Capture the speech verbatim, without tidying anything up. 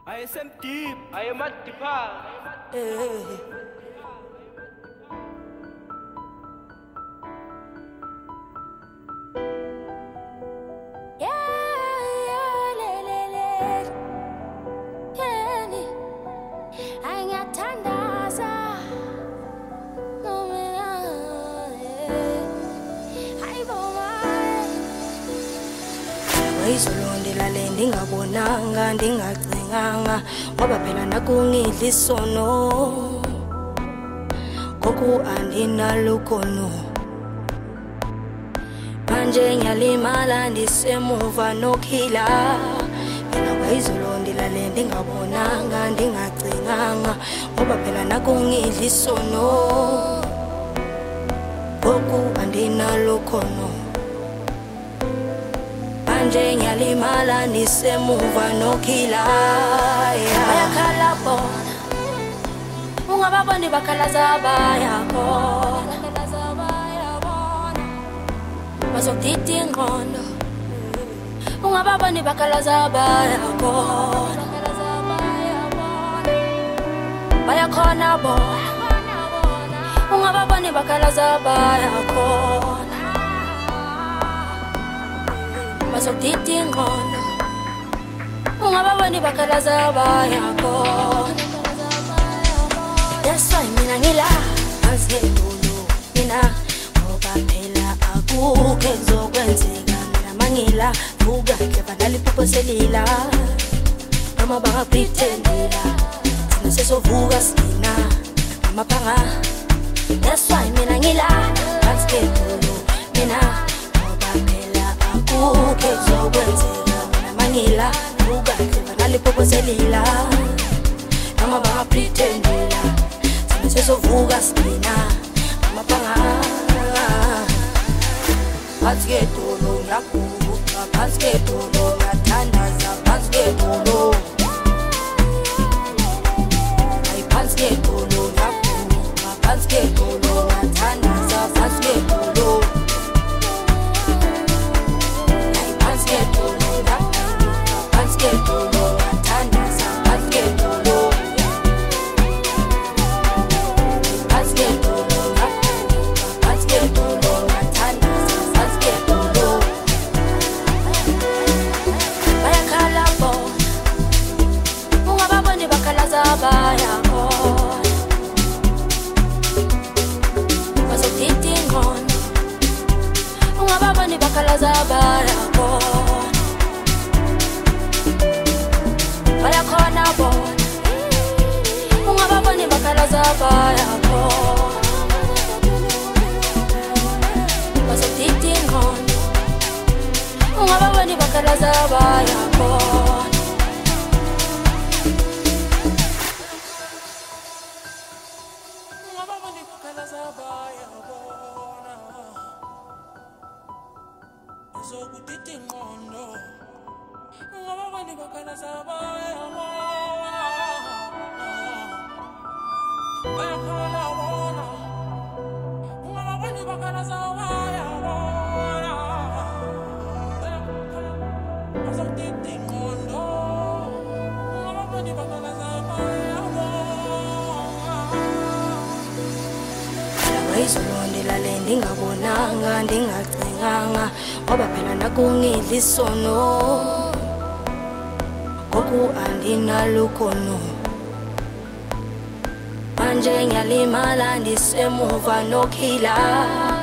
I am deep, I am at deeper. Izolondela le ndingabonanga ndingacinganga ngoba phela nakungidla isono ngoku andinalukhono manje ngiyalimala ndisemuva nokhila phela izolondela le ndingabonanga ndingacinganga ngoba phela nakungidla isono ngoku andinalukhono manje ngiyalimala nisemuva nokhila bayakhala bona ungababoni bakhalaza bayakhona bazokudida ingqondo ungababoni bakhalaza bayakhona bayakhona bona ungababoni bakhalaza bayakhona bazokudida ingqondo ungababoni bakhalaza bayakhona. That's why mina ngila azedulu mina ngoba phela akukho kuzokwenzeka mina mangila vuka khepha naliphupho selila noma bangapretendela thina sesovuka sina amaphanga. That's why mina ngila azedulu mina ukhe zokwenzeka mina mangila vuka khepha naliphupho selila noma bangapretendela thina sesovuka sina amaphanga. Phansi kwedolo ngiyaguqa phansi kwedolo ngiyathandaza phansi kwedolo ayi phansi kwedolo ngiyaguqa phansi kwedolo ngiyathandaza phansi kwedolo izolondela le ndingabonanga ndingacinganga ngoba phela nakungidla isono ngoku andinalukhono manje ngiyalimala ndisemuva nokhila.